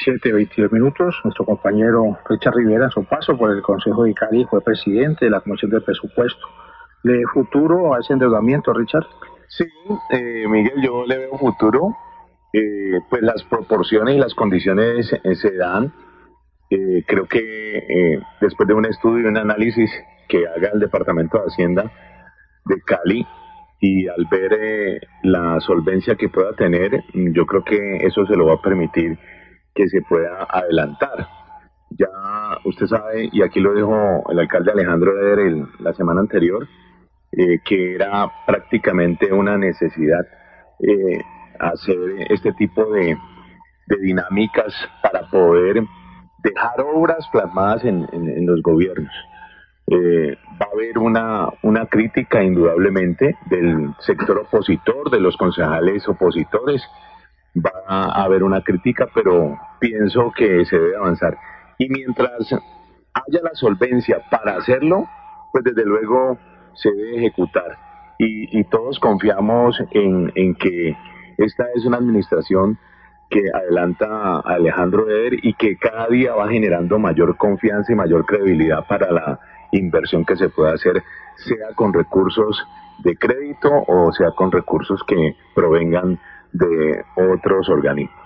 17:22. Nuestro compañero Richard Rivera, en su paso por el Consejo de Cali, fue presidente de la Comisión de Presupuesto. ¿Le ve futuro a ese endeudamiento, Richard? Sí, Miguel, yo le veo futuro. Pues las proporciones y las condiciones se dan. Creo que después de un estudio y un análisis que haga el Departamento de Hacienda de Cali y al ver la solvencia que pueda tener, yo creo que eso se lo va a permitir que se pueda adelantar. Ya usted sabe, y aquí lo dijo el alcalde Alejandro Eder la semana anterior, que era prácticamente una necesidad eh, hacer este tipo de dinámicas para poder dejar obras plasmadas en los gobiernos. Va a haber una crítica indudablemente del sector opositor, de los concejales opositores, va a haber una crítica, pero pienso que se debe avanzar. Y mientras haya la solvencia para hacerlo, pues desde luego se debe ejecutar. Y todos confiamos en que esta es una administración que adelanta a Alejandro Eder y que cada día va generando mayor confianza y mayor credibilidad para la inversión que se pueda hacer, sea con recursos de crédito o sea con recursos que provengan de otros organismos.